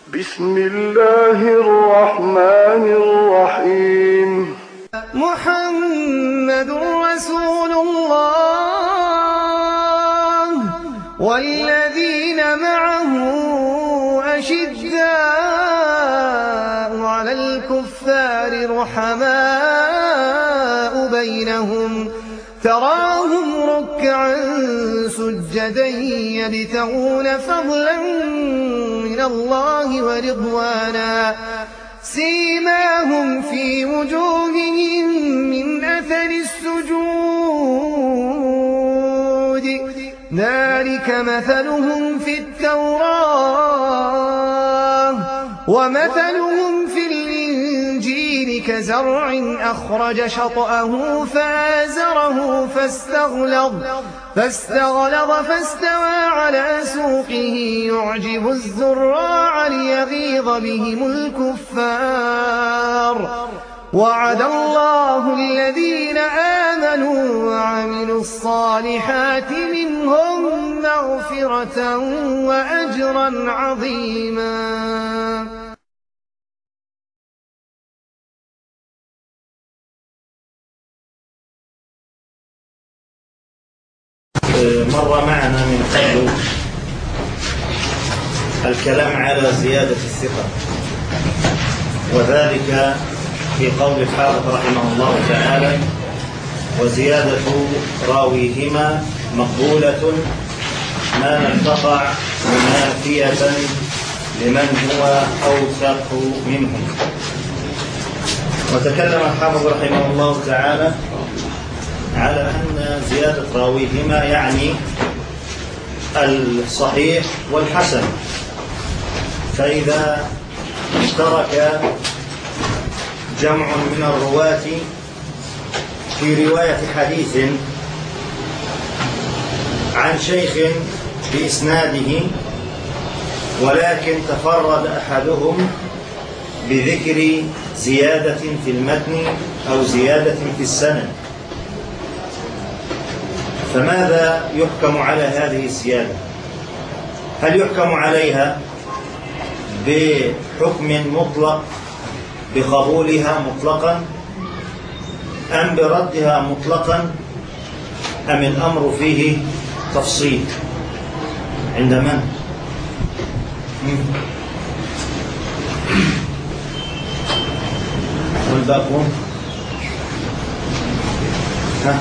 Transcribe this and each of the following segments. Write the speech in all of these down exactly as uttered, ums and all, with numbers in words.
بسم الله الرحمن الرحيم. محمد رسول الله والذين معه أشداء على الكفار رحماء بينهم تراهم ركعا سجدا يبتغون فضلا من الله ورضوانا سيماهم في وجوههم من أثر السجود ذلك مثلهم في التوراة ومثلهم في الإنجيل كزرع أخرج شطأه فآزره فاستغلظ فاستغلظ فاستوى على سوقه يعجب الزراع ليغيظ بهم الكفار وعد الله الذين آمنوا وعملوا الصالحات منهم مغفرة وأجرا عظيما. مر معنا من قبل الكلام على زيادة الثقة، وذلك في قول الحافظ رحمه الله تعالى: وزيادة راويهما مقبولة ما لم تقع منافية لمن هو أوثق منهم. وتكلم الحافظ رحمه الله تعالى على أن زيادة راويهما يعني الصحيح والحسن، فإذا اشترك جمع من الرواة في رواية حديث عن شيخ بإسناده، ولكن تفرد أحدهم بذكر زيادة في المتن أو زيادة في السند، فماذا يحكم على هذه الزيادة؟ هل يحكم عليها بحكم مطلق بقبولها مطلقا أم بردها مطلقا أم الأمر فيه تفصيل؟ عند من؟ والباقون؟ ها؟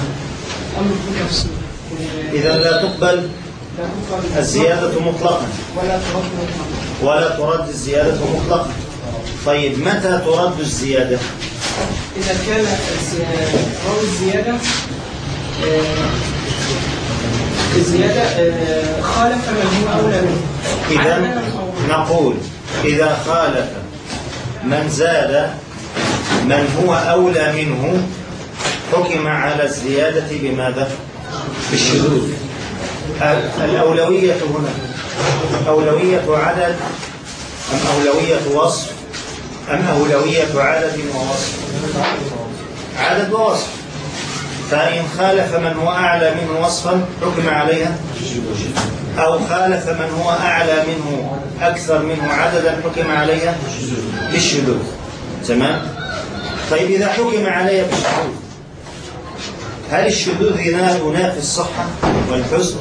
إذا لا تقبل الزيادة مطلقا ولا ترد الزيادة مطلقا. طيب متى ترد الزيادة؟ إذا كان راوي الزيادة الزيادة خالف من هو أولى منه. إذا نقول إذا خالف من زاد من هو أولى منه حكم على الزيادة بماذا؟ بالشذوذ. الأولوية هنا أولوية عدد أم أولوية وصف أم أولوية عدد ووصف؟ عدد ووصف. فإن خالف من هو أعلى منه وصفا حكم عليها، أو خالف من هو أعلى منه أكثر منه عددا حكم عليها بالشذوذ. تمام؟ طيب إذا حكم عليها بالشذوذ، هل الشذوذ ينافي الصحة والحسن؟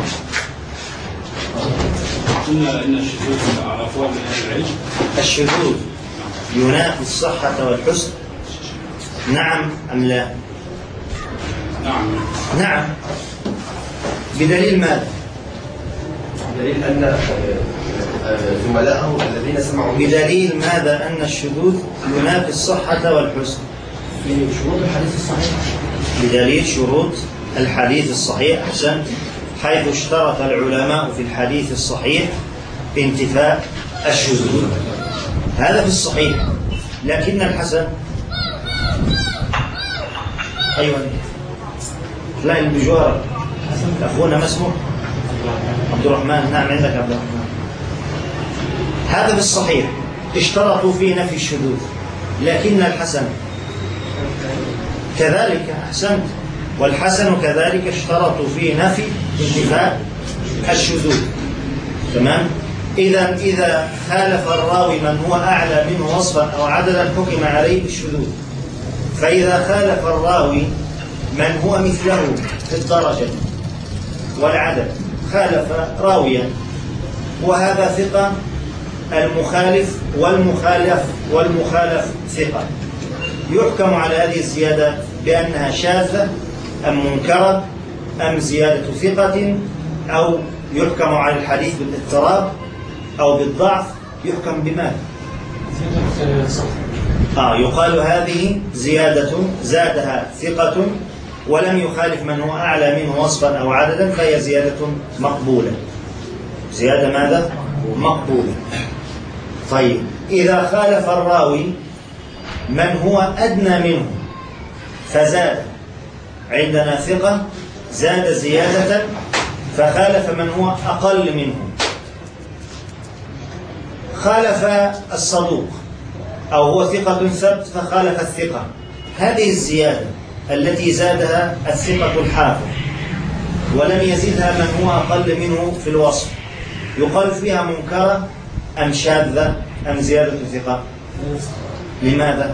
قلنا إن الشذوذ على أقوال من أهل العلم الشذوذ ينافي الصحة والحسن، نعم أم لا؟ نعم. نعم. بدليل ماذا؟ بدليل أن زملائه الذين سمعوا بدليل ماذا أن الشذوذ ينافي الصحة والحسن؟ في شروط الحديث الصحيح. بدليل شروط الحديث الصحيح. أحسن. حيث اشترط العلماء في الحديث الصحيح انتفاء الشذوذ، هذا في الصحيح. لكن الحسن أيوة لا البجوار أخونا ما اسمه؟ عبد الرحمن. نعم عندك عبد الرحمن. هذا في الصحيح اشترطوا في نفي الشذوذ، لكن الحسن كذلك. أحسنت. والحسن كذلك اشترطوا في نفي انتفاء الشذوذ. تمام. إذا إذا خالف الراوي من هو أعلى منه وصفا أو عددا حكم عليه بالشذوذ. فإذا خالف الراوي من هو مثله في الدرجة والعدد، خالف راويا وهذا ثقة، المخالف والمخالف والمخالف ثقة، يحكم على هذه الزيادة بأنها شاذة أم منكرة أم زيادة ثقة، أو يحكم على الحديث بالاضطراب أو بالضعف. يحكم بماذا؟ آه يقال هذه زيادة زادها ثقة ولم يخالف من هو أعلى منه وصفا أو عددا، فهي زيادة مقبولة. زيادة ماذا؟ مقبولة. طيب إذا خالف الراوي من هو أدنى منه فزاد، عندنا ثقة زاد زيادة فخالف من هو أقل منه. خالف الصدوق أو هو ثقة ثبت فخالف الثقة، هذه الزيادة التي زادها الثقة الحافظ ولم يزدها من هو أقل منه في الوصف، يقال فيها منكرة أم شاذة أم زيادة ثقة؟ لماذا؟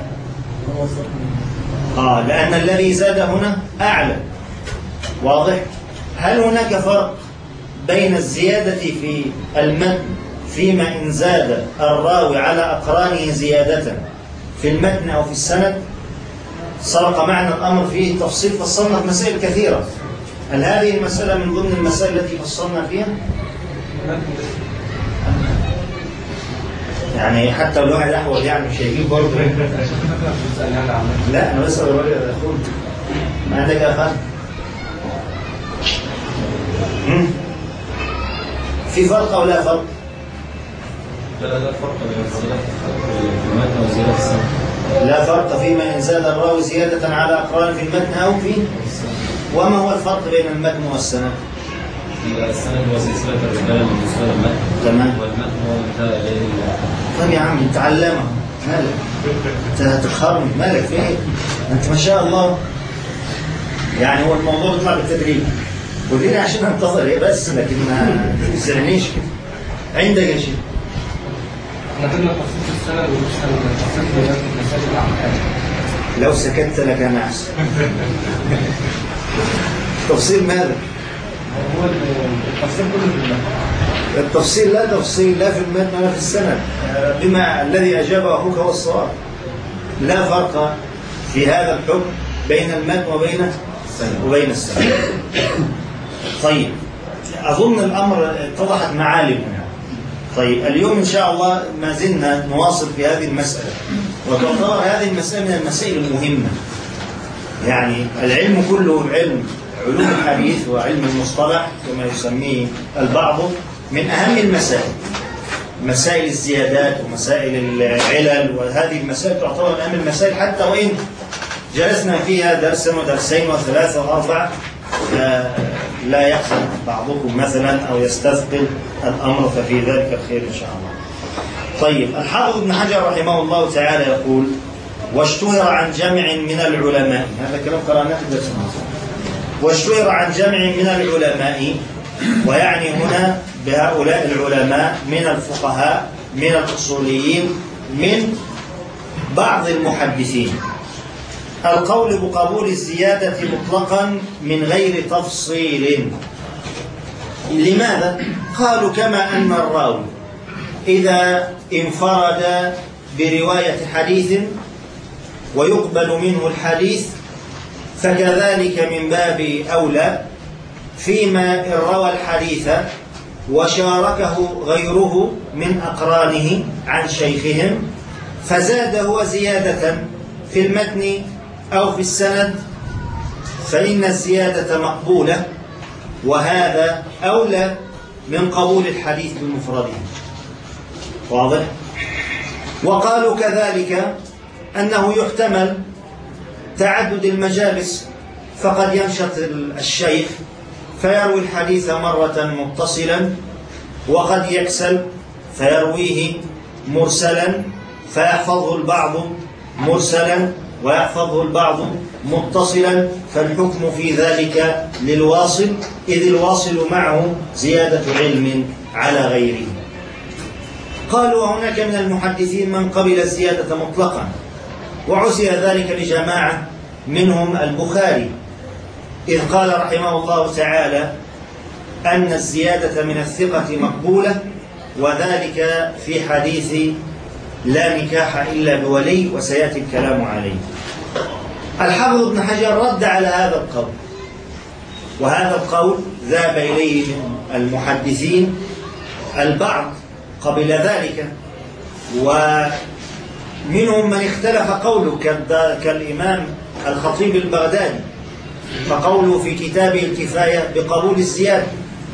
آه لأن الذي زاد هنا أعلى. واضح؟ هل هناك فرق بين الزيادة في المتن فيما إن زاد الراوي على أقرانه زيادة في المتن أو في السند؟ سبق معنا الأمر فيه تفصيل، فصلنا في مسائل كثيرة. هل هذه المسألة من ضمن المسائل التي فصلنا فيها؟ يعني حتى لو واحد أحوال يعني مش هيجيب برضه. لا أنا بسأل الراجل يا أخوي ما عندك يا أخوان؟ في فرق أو لا فرق؟ لا لا فرق بين الزيادة في المتن والزيادة في السند. لا فرق فيما إن زاد الراوي زيادة على أقران في المتن أو في. وما هو الفرق بين المتن والسند؟ السند هو سلسلة الرجال الموصولة المتن. تمام. والمتن هو منتهى إليه. طب يا عم أنت علامة مالك؟ أنت هتخرم مالك في إيه؟ أنت ما شاء الله يعني هو الموضوع بيطلع بالتدريج. وديني عشان انتظر إيه بس، لكن ما تسعنيش كده. عندك يا شيخ؟ نقلنا تفصيل السند والسند تفصيل بيانات المسائل الأحكام. لو سكت لكان أحسن. تفصيل ماذا؟ هو التفصيل كله في المتن. التفصيل لا تفصيل لا في المتن ولا في السند، بما الذي أجابه أخوك هو الصواب. لا فرق في هذا الحكم بين المتن وبين وبين السند. طيب أظن الأمر اتضحت معالمنا. طيب اليوم إن شاء الله ما زلنا نواصل في هذه المسألة، وتعتبر هذه المسألة من المسائل المهمة. يعني العلم كله علم علوم الحديث وعلم المصطلح كما يسميه البعض من أهم المسائل، مسائل الزيادات ومسائل العلل، وهذه المسائل تعتبر من أهم المسائل حتى وإن جلسنا فيها درسا ودرسين وثلاثة وأربعة لا يحصل بعضكم مثلا أو يستثقل الأمر، ففي ذلك الخير إن شاء الله. طيب الحافظ ابن حجر رحمه الله تعالى يقول: واشتهر عن جمع من العلماء، هذا كلام قرأناه في الدرس الماضي. واشتهر عن جمع من العلماء، ويعني هنا بهؤلاء العلماء من الفقهاء من الأصوليين من بعض المحدثين، القول بقبول الزيادة مطلقا من غير تفصيل. لماذا؟ قالوا كما أن الراوي إذا انفرد برواية حديث ويقبل منه الحديث، فكذلك من باب أولى فيما إن روى الحديث وشاركه غيره من أقرانه عن شيخهم فزاد هو زيادة في المتن أو في السند، فإن الزيادة مقبولة، وهذا أولى من قبول الحديث بمفرده. واضح؟ وقالوا كذلك أنه يحتمل تعدد المجالس، فقد ينشط الشيخ فيروي الحديث مرة متصلا، وقد يكسل فيرويه مرسلا فيحفظه البعض مرسلا ويحفظه البعض متصلا، فالحكم في ذلك للواصل، إذ الواصل معه زيادة علم على غيره. قالوا هناك من المحدثين من قبل الزيادة مطلقا، وعزي ذلك لجماعة منهم البخاري، إذ قال رحمه الله تعالى أن الزيادة من الثقة مقبولة، وذلك في حديث لا نكاح إلا بولي، وسيأتي الكلام عليه. الحافظ ابن حجر رد على هذا القول، وهذا القول ذهب إليه من المحدثين البعض قبل ذلك، ومنهم من اختلف قوله كالإمام الخطيب البغدادي، فقوله في كتابه الكفاية بقبول الزيادة،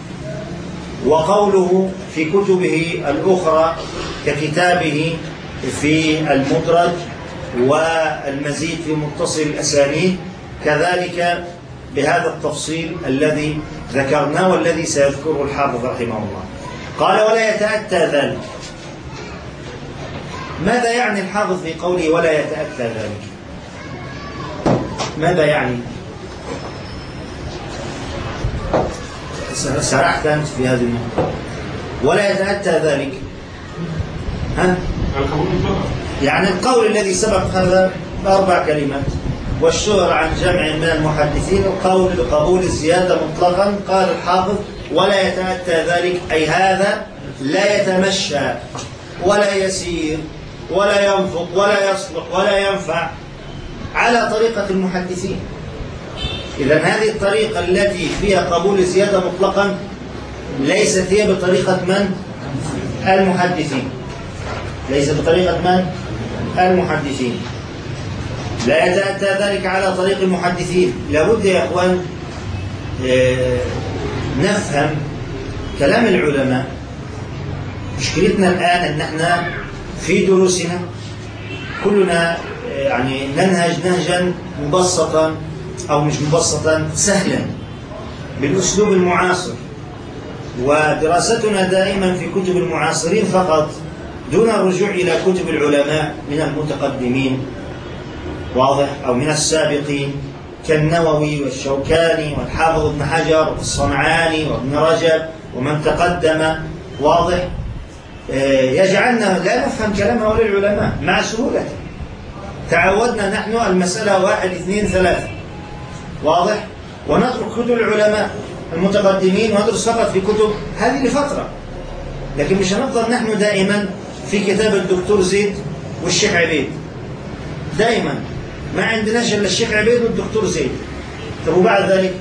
وقوله في كتبه الأخرى ككتابه في المدرج والمزيد في متصل الأسانيد كذلك بهذا التفصيل الذي ذكرناه والذي سيذكره الحافظ رحمه الله. قال ولا يتأتى ذلك. ماذا يعني الحافظ في قوله ولا يتأتى ذلك؟ ماذا يعني؟ سرحت أنت في هذه النقطة. ولا يتأتى ذلك، ها؟ يعني القول الذي سبق هذا بأربع كلمات، والشهر عن جمع من المحدثين القول بقبول الزيادة مطلقا. قال الحافظ ولا يتأتى ذلك، أي هذا لا يتمشى ولا يسير ولا ينفق ولا يصلح ولا ينفع على طريقة المحدثين. إذن هذه الطريقة التي فيها قبول الزيادة مطلقا ليست هي بطريقة من؟ المحدثين. ليس بطريقة من؟ المحدثين. لا يتأتى ذلك على طريق المحدثين. لابد يا أخوان نفهم كلام العلماء. مشكلتنا الآن أن احنا في دروسنا كلنا يعني ننهج نهجا مبسطا أو مش مبسطا، سهلا بالأسلوب المعاصر، ودراستنا دائما في كتب المعاصرين فقط دون الرجوع إلى كتب العلماء من المتقدمين، واضح، أو من السابقين كالنووي والشوكاني والحافظ ابن حجر والصنعاني وابن رجب ومن تقدم، واضح، يجعلنا لا نفهم كلام هؤلاء العلماء مع سهولة. تعودنا نحن المسألة واحد اثنين ثلاثة، واضح، ونترك كتب العلماء المتقدمين وندرس فقط في كتب هذه لفترة، لكن مش هنفضل نحن دائما في كتاب الدكتور زيد والشيخ عبيد. دائما ما عندناش إلا الشيخ عبيد والدكتور زيد. طب وبعد ذلك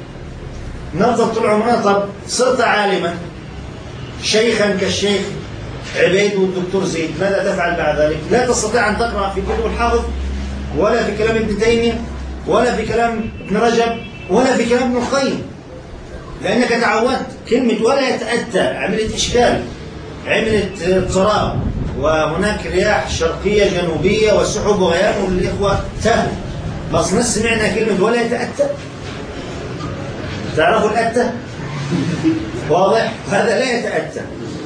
نفضل طول عمرنا. طب صرت عالما شيخا كالشيخ عبيد والدكتور زيد، ماذا تفعل بعد ذلك؟ لا تستطيع أن تقرأ في كتب الحافظ ولا في كلام ابن تيمية ولا في كلام ابن رجب ولا في كلام ابن القيم، لأنك تعودت. كلمة ولا يتأتى عملت إشكال، عملت اضطراب، وهناك رياح شرقية جنوبية وسحب وغيام، والإخوة تاهوا. بس ناس سمعنا كلمة ولا يتأتى. تعرفوا الأتى؟ واضح؟ هذا لا يتأتى.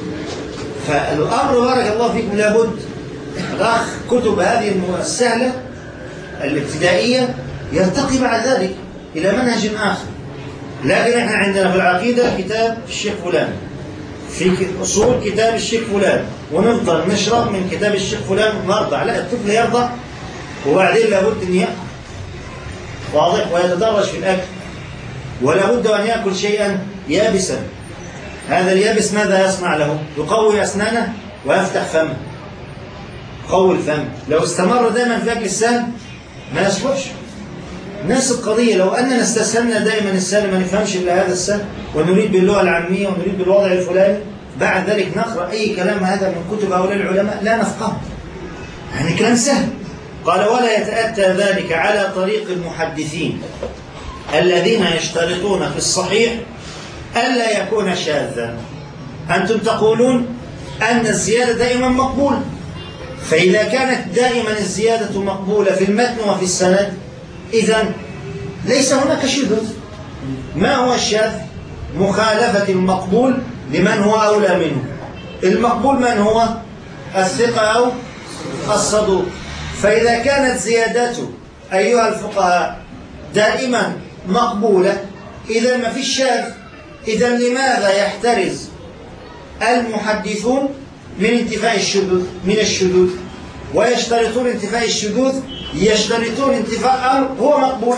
فالأمر بارك الله فيكم لابد رخ كتب هذه السهلة الابتدائية يرتقي بعد ذلك إلى منهج آخر. لكن احنا عندنا في العقيدة كتاب الشيخ فلان، في أصول كتاب الشيخ فلان، ونفضل نشرب من كتاب الشيخ فلان ونرضع. لا، الطفل يرضع وبعدين لابد أن يأكل، واضح، ويتدرج في الأكل، ولابد أن يأكل شيئا يابسا. هذا اليابس ماذا يصنع له؟ يقوي أسنانه ويفتح فمه، يقوي الفم. لو استمر دائما في أكل السهل ما يصلحش. نفس القضية، لو أننا استسهلنا دائما السهل ما نفهمش إلا هذا السهل، ونريد باللغة العامية ونريد بالوضع الفلاني، بعد ذلك نقرأ أي كلام هذا من كتب هؤلاء العلماء لا نفقه، يعني كلام سهل. قال ولا يتأتى ذلك على طريق المحدثين الذين يشترطون في الصحيح ألا يكون شاذا. أنتم تقولون أن الزيادة دائما مقبولة، فإذا كانت دائما الزيادة مقبولة في المتن وفي السند، إذن ليس هناك شذوذ. ما هو الشاذ؟ مخالفة المقبول لمن هو أولى منه. المقبول من هو؟ الثقة أو الصدوق. فإذا كانت زيادته أيها الفقهاء دائما مقبولة، إذن ما فيش شاذ. إذن لماذا يحترز المحدثون من انتفاء الشذوذ من الشذوذ، ويشترطون انتفاء الشذوذ، يشترطون انتفاء أمر هو مقبول.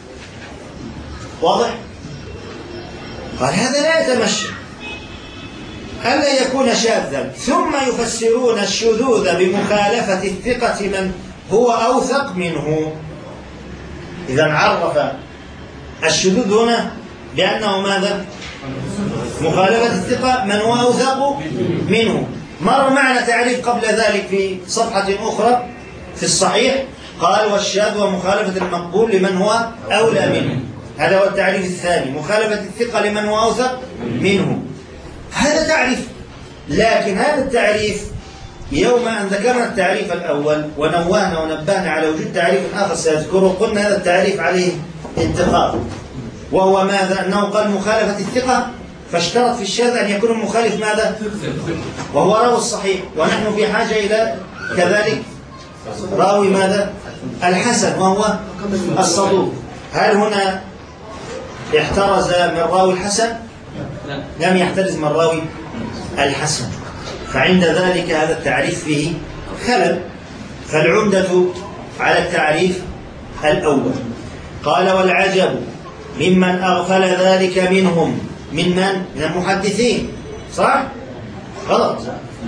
واضح؟ قال هذا لا يتمشى ألا يكون شاذا، ثم يفسرون الشذوذ بمخالفة الثقة من هو أوثق منه. إذا عرف الشذوذ هنا بأنه ماذا؟ مخالفة الثقة من هو أوثق منه. مر معنا تعريف قبل ذلك في صفحة أخرى في الصحيح، قال والشاذ ومخالفة المقبول لمن هو أولى منه. هذا هو التعريف الثاني، مخالفة الثقة لمن هو أوثق منه. هذا تعريف، لكن هذا التعريف يوم أن ذكرنا التعريف الأول ونوهنا ونبهنا على وجود تعريف آخر سيذكره، قلنا هذا التعريف عليه انتقاد، وهو ماذا؟ أنه قال مخالفة الثقة، فاشترط في الشاذ أن يكون المخالف ماذا؟ وهو راوي الصحيح، ونحن في حاجة إلى كذلك راوي ماذا؟ الحسن وهو الصدوق. هل هنا احترز من راوي الحسن؟ لم يحترز من راوي الحسن، فعند ذلك هذا التعريف فيه خلل. فالعمدة على التعريف الأول. قال والعجب ممن أغفل ذلك منهم. من من؟ من المحدثين، صح؟ غلط.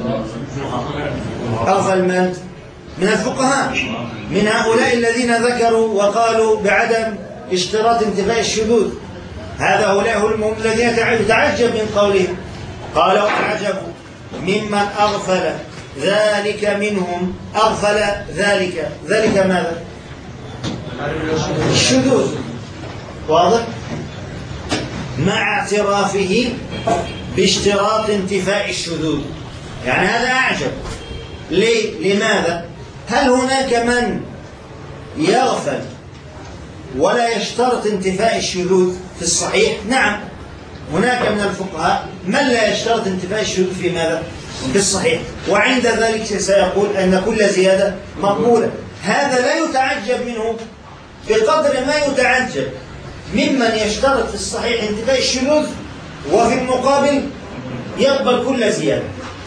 أغفل من؟ من الفقهاء، من هؤلاء الذين ذكروا وقالوا بعدم اشتراط انتفاء الشذوذ. هذا هؤلاء هم الذين تعجب من قولهم. قال والعجب ممن أغفل ذلك منهم. أغفل ذلك، ذلك ماذا؟ الشذوذ. واضح؟ مع اعترافه باشتراط انتفاء الشذوذ. يعني هذا أعجب. ليه؟ لماذا؟ هل هناك من يغفل ولا يشترط انتفاء الشذوذ في الصحيح؟ نعم، هناك من الفقهاء من لا يشترط انتفاء الشذوذ في ماذا؟ في الصحيح، وعند ذلك سيقول أن كل زيادة مقبولة. هذا لا يتعجب منه بقدر ما يتعجب ممن يشترط في الصحيح انتفاء الشذوذ وفي المقابل يقبل كل زيادة.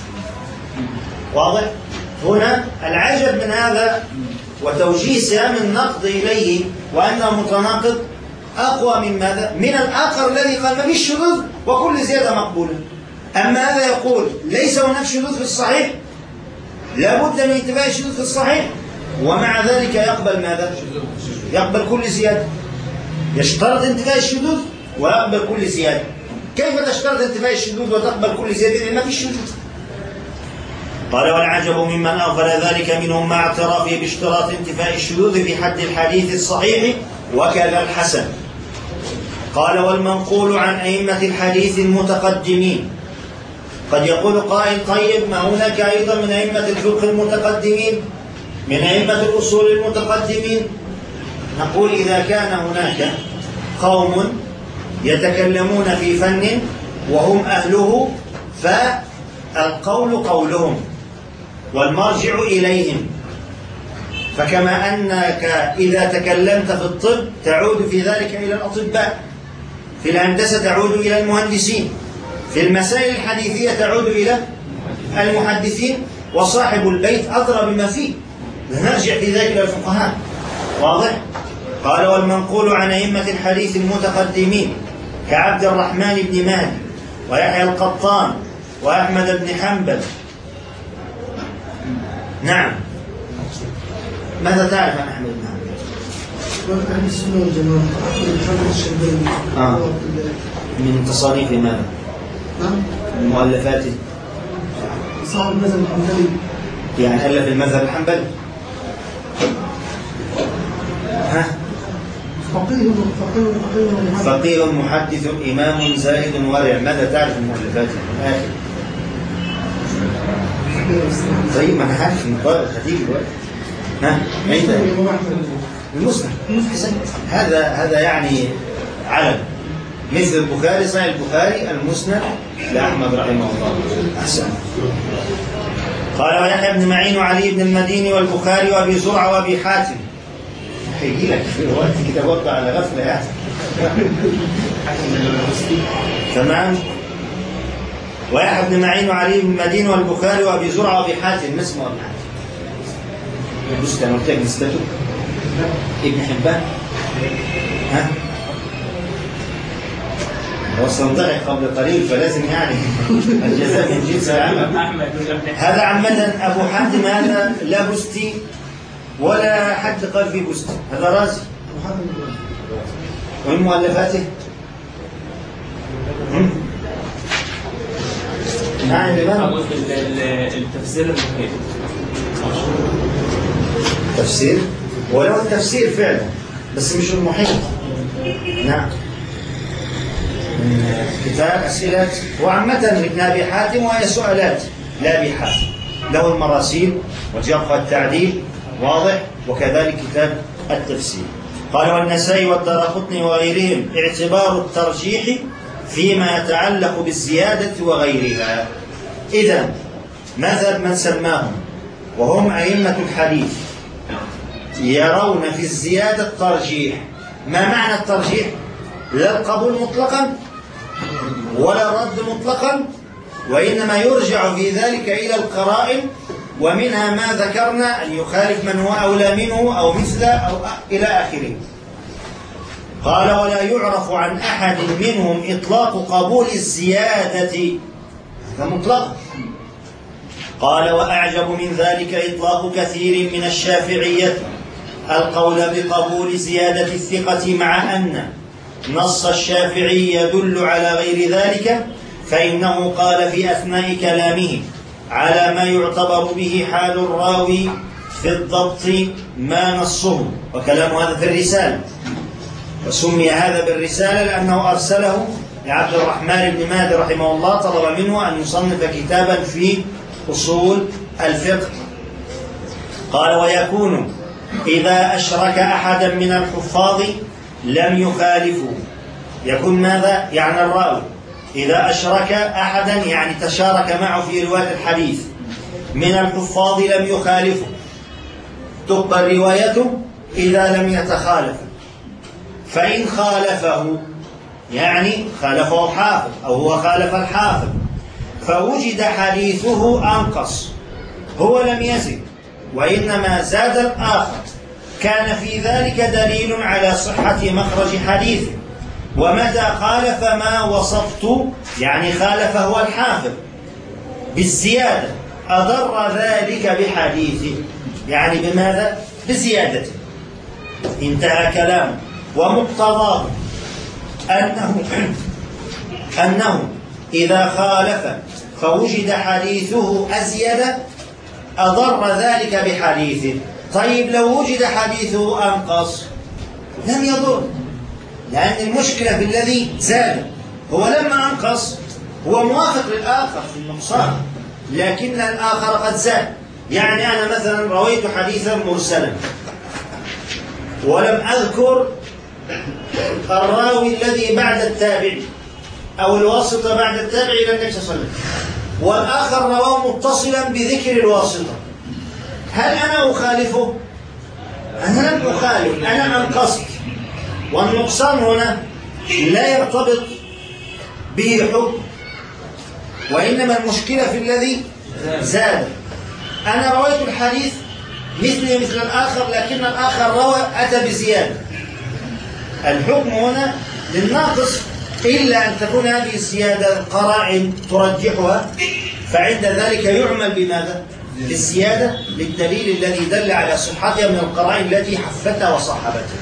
واضح؟ هنا العجب من هذا وتوجيه سهام النقد إليه وأنه متناقض أقوى من ماذا؟ من الآخر الذي قال ما فيش شذوذ وكل زيادة مقبولة. أما هذا يقول ليس هناك شذوذ في الصحيح، لا بد من انتفاء الشذوذ في الصحيح، ومع ذلك يقبل ماذا؟ يقبل كل زيادة. يشترط انتفاء الشذوذ ويقبل كل زيادة. كيف تشترط انتفاء الشذوذ وتقبل كل زيادة إذا ما فيش شذوذ؟ قال والعجب ممن أغفل ذلك منهم مع اعترافه باشتراط انتفاء الشذوذ في حد الحديث الصحيح وكذا الحسن. قال والمنقول عن أئمة الحديث المتقدمين. قد يقول قائل طيب ما هناك أيضا من أئمة الفقه المتقدمين، من أئمة الأصول المتقدمين. نقول إذا كان هناك قوم يتكلمون في فن وهم أهله فالقول قولهم والمرجع إليهم. فكما أنك إذا تكلمت في الطب تعود في ذلك إلى الأطباء، في الهندسة تعود إلى المهندسين، في المسائل الحديثية تعود إلى المحدثين، وصاحب البيت أدرى بما فيه، نرجع في ذلك إلى الفقهاء. واضح؟ قال والمنقول عن أئمة الحديث المتقدمين كعبد الرحمن بن مهدي ويحيى القطان وأحمد بن حنبل. نعم، ماذا تعرف عن أحمد بن حنبل؟ أهل السنة والجماعة. أحمد بن حنبل الشيباني. آه. من تصانيف ماذا؟ نعم. من مؤلفاته؟ صاحب المذهب الحنبلي. يعني ألف المذهب الحنبلي؟ ها؟ فقيه فقيه فقيه فقيه محدث إمام زاهد ورع. ماذا تعرف من مؤلفاته؟ آخر. طيب ما أنا عارف هتيجي دلوقتي. ها؟ أنت المسند. هذا هذا يعني علم مثل البخاري، صحيح البخاري، المسند لأحمد رحمه الله. أحسن. قال ويحيى بن معين وعلي بن المديني والبخاري وأبي زرعة وأبي حاتم. هيجي لك في وقت كده برضه على غفلة يعني. تمام. ويحيى بن معين وعلي بن المديني والبخاري وابي زرعه وابي حاتم. ما اسمه ابي حاتم؟ بص كان قلت لك نسبته ابن حبان. ها؟ هو صندقي قبل قليل فلازم يعني الجزاء من جنس العمل. هذا عامة أبو حاتم هذا لا بستي ولا حد قال فيه بستي، هذا رازي. ومن مؤلفاته نعم لماذا؟ التفسير المحيط. تفسير ولو التفسير فعلا بس مش المحيط. نعم من كتاب أسئلة وعامة ابن أبي حاتم وهي سؤالات لأبي حاتم، له المراسيل والجرح والتعديل واضح، وكذلك كتاب التفسير. قال والنسائي والدارقطني وغيرهم اعتبار الترجيح فيما يتعلق بالزيادة وغيرها. إذا مذهب من سماهم وهم أئمة الحديث يرون في الزيادة الترجيح. ما معنى الترجيح؟ لا القبول مطلقا ولا الرد مطلقا، وإنما يرجع في ذلك إلى القرائن، ومنها ما ذكرنا أن يخالف من هو أولى منه أو مثله أو إلى آخره. قال ولا يعرف عن أحد منهم إطلاق قبول الزيادة مطلقا. قال وأعجب من ذلك إطلاق كثير من الشافعية القول بقبول زيادة الثقة، مع أن نص الشافعي يدل على غير ذلك، فإنه قال في أثناء كلامه على ما يعتبر به حال الراوي في الضبط ما نصه، وكلام هذا في الرسالة، وسمي هذا بالرسالة لأنه أرسله لعبد الرحمن بن مهدي رحمه الله، طلب منه أن يصنف كتابا في أصول الفقه. قال ويكون إذا أشرك أحدا من الحفاظ لم يخالفه. يكون ماذا؟ يعني الراوي إذا أشرك أحدا يعني تشارك معه في رواية الحديث من الحفاظ لم يخالفه، تقبل روايته إذا لم يتخالف. فإن خالفه يعني خالفه حافظ أو هو خالف الحافظ فوجد حديثه أنقص، هو لم يزد وإنما زاد الآخر، كان في ذلك دليل على صحة مخرج حديثه. ومتى خالف ما وصفت يعني خالف هو الحافظ بالزيادة أضر ذلك بحديثه، يعني بماذا؟ بزيادته. انتهى كلامه. ومقتضاه أنه أنه إذا خالف فوجد حديثه أزيد أضر ذلك بحديثه. طيب لو وجد حديثه أنقص لم يضر، لأن المشكلة في الذي زاد. هو لما أنقص هو موافق للآخر في النقصان، لكن الآخر قد زاد. يعني أنا مثلا رويت حديثا مرسلا ولم أذكر الراوي الذي بعد التابعي أو الواسطة بعد التابعي إلى النبي صلى الله عليه وسلم، والآخر رواه متصلا بذكر الواسطة، هل أنا أخالفه؟ أنا لم أخالف، أنا أنقصت. والنقصان هنا لا يرتبط به حكم، وإنما المشكلة في الذي زاد. أنا رويت الحديث مثلي مثل الآخر، لكن الآخر روى أتى بزيادة. الحكم هنا للناقص إلا أن تكون هذه الزيادة قرائن ترجحها، فعند ذلك يعمل بماذا؟ بالزيادة للدليل الذي دل على صحتها من القرائن التي حفتها وصحبتها.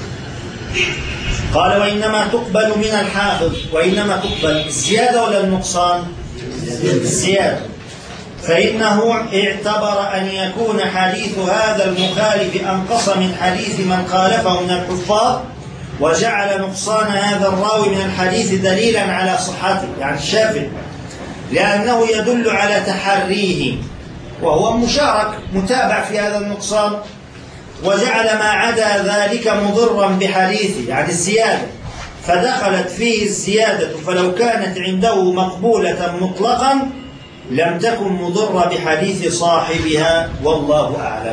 قال وإنما تقبل من الحافظ، وإنما تقبل الزيادة ولا النقصان؟ الزيادة. فإنه اعتبر أن يكون حديث هذا المخالف أنقص من حديث من خالفه من الحفاظ، وجعل نقصان هذا الراوي من الحديث دليلا على صحته، يعني الشافعي، لأنه يدل على تحريه وهو مشارك متابع في هذا النقصان، وجعل ما عدا ذلك مضرا بحديثه يعني الزيادة، فدخلت فيه الزيادة، فلو كانت عنده مقبولة مطلقا لم تكن مضرة بحديث صاحبها، والله أعلم.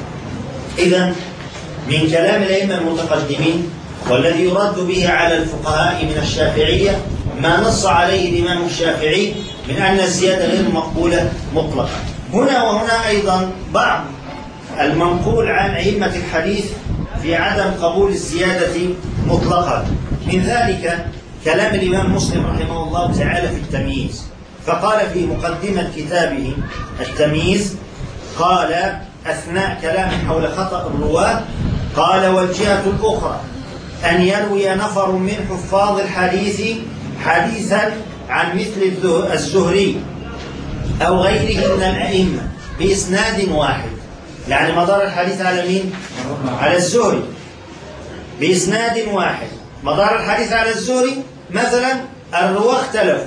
إذن من كلام الأئمة المتقدمين والذي يرد به على الفقهاء من الشافعية ما نص عليه الإمام الشافعي من أن الزيادة غير مقبولة مطلقا. هنا وهنا أيضا بعض المنقول عن أئمة الحديث في عدم قبول الزيادة مطلقا. من ذلك كلام الإمام مسلم رحمه الله تعالى في التمييز، فقال في مقدمة كتابه التمييز، قال أثناء كلام حول خطأ الرواة، قال: والجهة الأخرى أن يروي نفر من حفاظ الحديث حديثا عن مثل الزهري أو غيره من الأئمة بإسناد واحد، يعني مدار الحديث على مين؟ على الزهري بإسناد واحد. مدار الحديث على الزهري مثلا الرواة اختلفوا،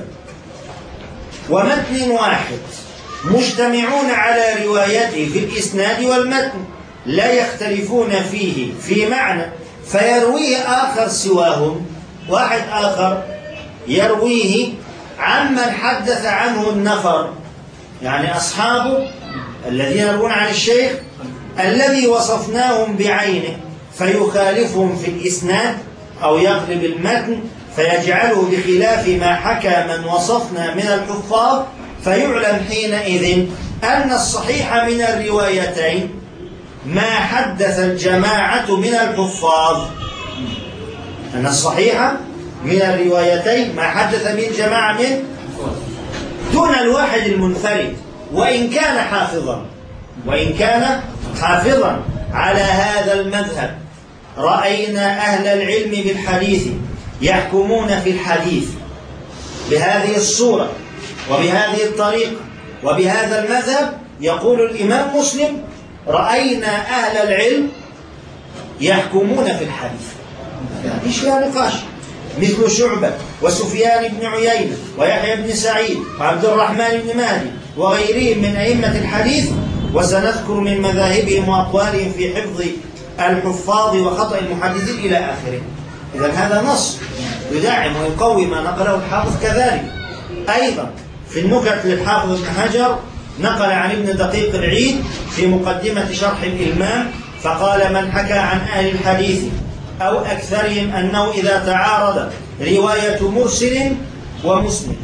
ومتن واحد مجتمعون على روايته في الإسناد والمتن لا يختلفون فيه في معنى، فيرويه آخر سواهم، واحد آخر يرويه عمن حدث عنه النفر، يعني أصحابه الذين يروون عن الشيخ الذي وصفناهم بعينه، فيخالفهم في الإسناد أو يغلب المتن فيجعله بخلاف ما حكى من وصفنا من الحفاظ، فيعلم حينئذ أن الصحيح من الروايتين ما حدث الجماعة من الحفاظ، أن الصحيح من الروايتين ما حدث من جماعة من دون الواحد المنفرد، وإن كان حافظا وإن كان حافظا. على هذا المذهب رأينا أهل العلم بالحديث يحكمون في الحديث بهذه الصورة وبهذه الطريقة وبهذا المذهب. يقول الإمام مسلم: رأينا أهل العلم يحكمون في الحديث، مفيش فيها نقاش، مثل شعبة وسفيان بن عيينة ويحيى بن سعيد وعبد الرحمن بن مهدي وغيرهم من أئمة الحديث، وسنذكر من مذاهبهم وأقوالهم في حفظ الحفاظ وخطأ المحدثين إلى آخره. إذن هذا نص يدعم ويقوي ما نقله الحافظ. كذلك أيضا في النكت للحافظ ابن حجر نقل عن ابن دقيق العيد في مقدمة شرح الإلمام، فقال: من حكى عن أهل الحديث أو أكثرهم أنه إذا تعارض رواية مرسل ومسند.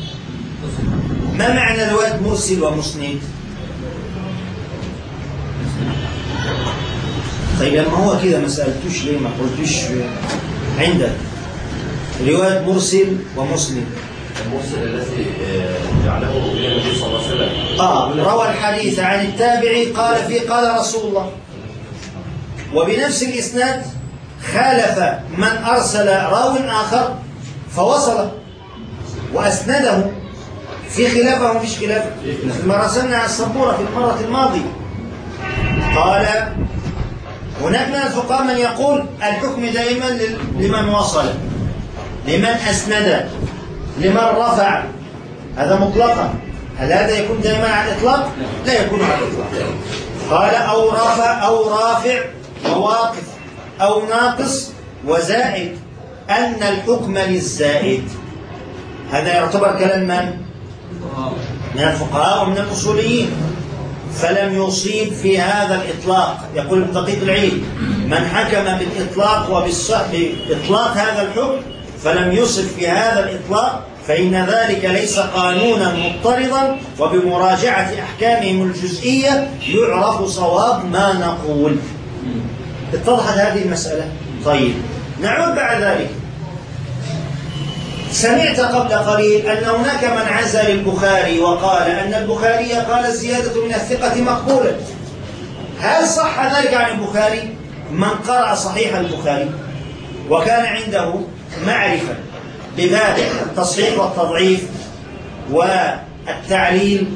ما معنى رواية مرسل ومسند؟ طيب لما هو كده ما سألتوش ليه، ما قلتوش عندك رواية مرسل ومسند؟ المرسل الذي جعله إلى النبي صلى الله عليه وسلم، آه روى الحديث عن التابعي قال فيه قال رسول الله، وبنفس الإسناد خالف من أرسل راو آخر فوصله وأسنده، في خلافه ومش خلافه، مثل ما رسلنا على السبورة في المرة الماضية. قال هناك من الفقهاء من يقول الحكم دائما لمن وصل، لمن أسند، لمن رفع، هذا مطلقا. هل هذا يكون دائما على الإطلاق؟ لا يكون على الإطلاق. قال أو رفع أو رافع وواقف أو ناقص وزائد، أن الحكم للزائد. هذا يعتبر كلام من؟ من الفقهاء ومن الأصوليين. فلم يصيب في هذا الإطلاق. يقول ابن دقيق العيد: من حكم بالإطلاق وبإطلاق هذا الحكم فلم يصب في هذا الإطلاق، فإن ذلك ليس قانونا مضطردا، وبمراجعة أحكامهم الجزئية يعرف صواب ما نقول. اتضحت هذه المسألة؟ طيب نعود بعد ذلك. سمعت قبل قليل أن هناك من عزل البخاري وقال أن البخاري قال الزيادة من الثقة مقبولة. هل صح ذلك عن البخاري؟ من قرأ صحيح البخاري وكان عنده معرفة بباب التصحيح والتضعيف والتعليل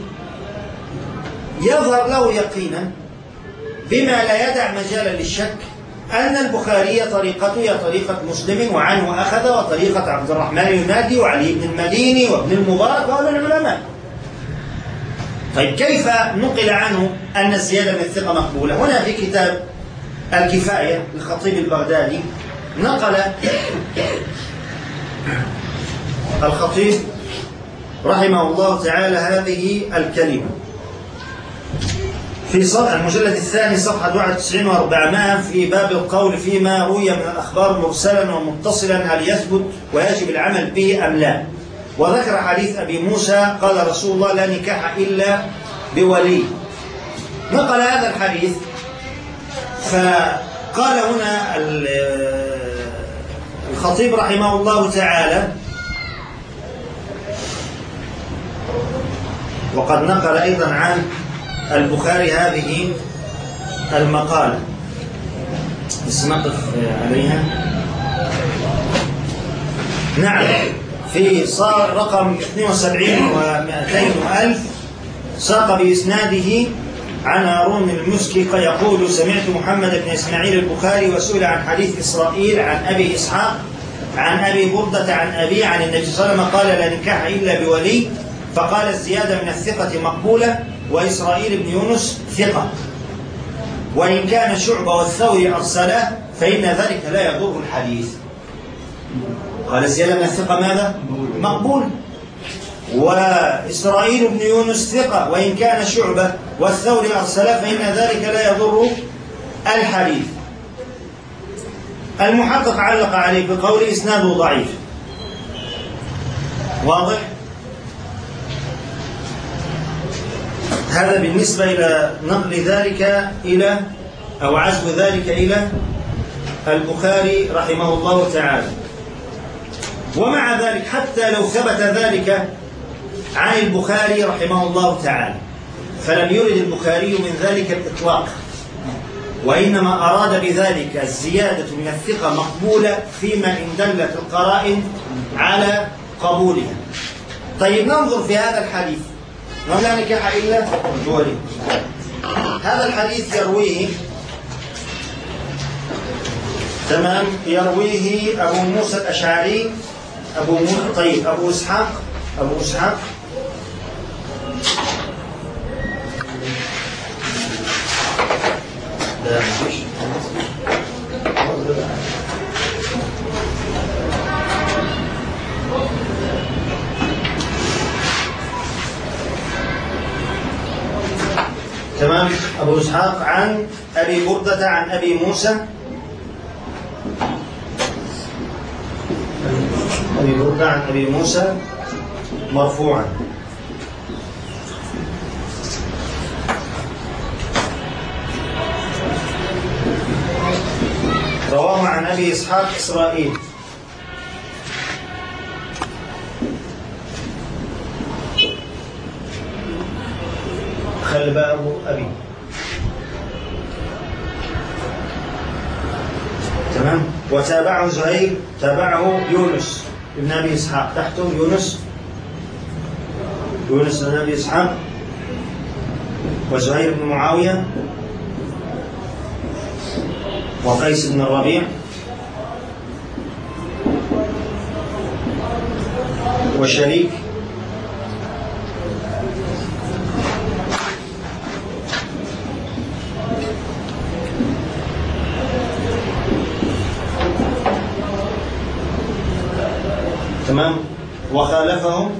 يظهر له يقينا بما لا يدع مجالا للشك أن البخاري طريقته هي طريقة مسلم وعنه أخذ، وطريقة عبد الرحمن النادي وعلي بن المديني وابن المبارك وهؤلاء العلماء. طيب كيف نقل عنه أن الزيادة من الثقة مقبولة؟ هنا في كتاب الكفاية للخطيب البغدادي نقل الخطيب رحمه الله تعالى هذه الكلمة: في صفحة المجلد الثاني صفحة واحد وتسعين وأربعمائة في باب القول فيما روي من الأخبار مرسلا ومتصلا هل يثبت ويجب العمل به أم لا. وذكر حديث أبي موسى قال رسول الله لا نكاح إلا بولي. نقل هذا الحديث فقال هنا الخطيب رحمه الله تعالى وقد نقل أيضا عن البخاري هذه المقالة بس نقف عليها. نعم في صار رقم اثنين وسبعين ومئتين وألف ساق بإسناده عن هارون المسكي يقول سمعت محمد بن إسماعيل البخاري وسئل عن حديث إسرائيل عن أبي إسحاق عن أبي بردة عن أبي عن النبي صلى الله عليه وسلم قال لا نكاح إلا بولي، فقال الزيادة من الثقة مقبولة وإسرائيل بن يونس ثقة، وإن كان شعبة والثوري أرسله فإن ذلك لا يضر الحديث. قال الزيادة من الثقة ماذا؟ مقبول، وإسرائيل بن يونس ثقة، وإن كان شعبة والثوري أرسله فإن ذلك لا يضر الحديث. المحقق علق عليه بقول إسناده ضعيف. واضح؟ هذا بالنسبة إلى نقل ذلك إلى أو عزو ذلك إلى البخاري رحمه الله تعالى. ومع ذلك حتى لو ثبت ذلك عن البخاري رحمه الله تعالى فلم يرد البخاري من ذلك الإطلاق، وإنما أراد بذلك الزيادة من الثقة مقبولة فيما إن دلت القرائن على قبولها. طيب ننظر في هذا الحديث ولا نكاح إلا بولي. هذا الحديث يرويه تمام يرويه أبو موسى الأشعري أبو موسى طيب أبو إسحاق أبو إسحاق لا مفيش تمام أبو إسحاق عن أبي بردة عن أبي موسى أبي بردة عن أبي موسى مرفوعا. رواه عن أبي إسحاق إسرائيل. خلي بقى أبو أبي تمام. وتابعه زهير تابعه يونس ابن أبي إسحاق تحته يونس يونس بن أبي إسحاق وزهير بن معاوية وقيس بن الربيع وشريك تمام. وخالفهم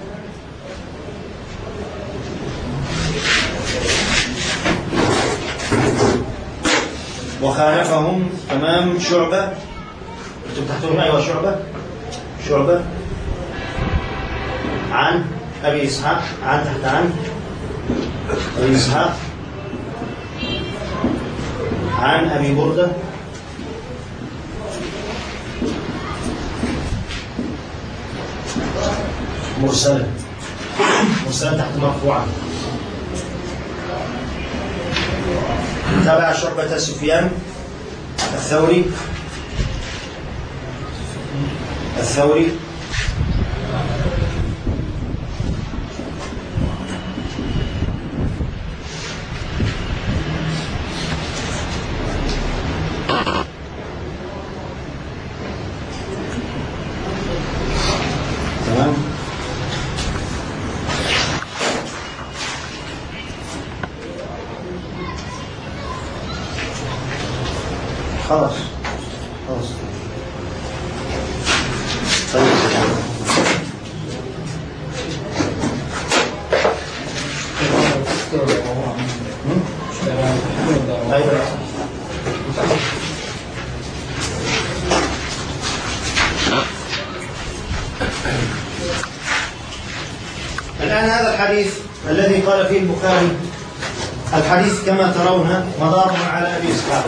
وخالفهم تمام شعبة. انتم تحتهم ايوه شعبة شعبة عن ابي اسحاق عن تحت عن ابي اسحاق عن ابي بردة مرسلا مرسلا تحت مرفوعا. تابع شعبة سفيان الثوري الثوري تمام. خلاص خلاص طيب. أيضا. الآن هذا الحديث الذي قال فيه البخاري، الحديث كما ترون مدار على أبي إسحاق.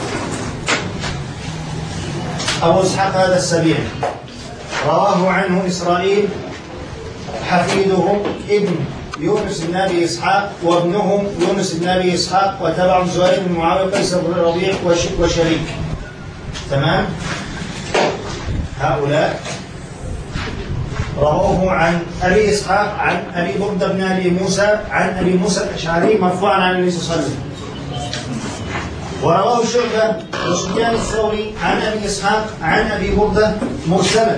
أبو إسحاق هذا السبيعي رواه عنه إسرائيل حفيده ابن يونس بن أبي إسحاق وابنهم يونس بن أبي إسحاق وتبعهم زهير بن معاوية قيس بن ربيع وشريك. تمام؟ هؤلاء رواه عن أبي إسحاق عن أبي بردة بن أبي موسى عن أبي موسى الأشعري مرفوعا عن النبي صلى الله عليه وسلم. ورواه شعبة وسفيان الثوري عن أبي إسحاق عن أبي بردة مرسلا.